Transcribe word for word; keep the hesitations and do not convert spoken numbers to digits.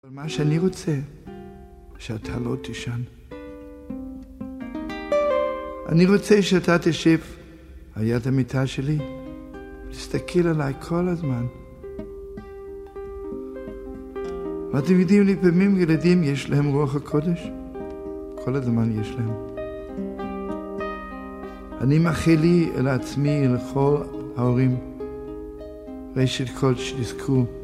אבל מה שאני רוצה, שאתה לא תישן. אני רוצה שאתה תשב על יד המיטה שלי, תסתכל עליי כל הזמן. ואתם יודעים, לפעמים ילדים יש להם רוח הקודש, כל הזמן יש להם. אני מאחל לי אל עצמי, לכל ההורים, ראשית כל שתזכו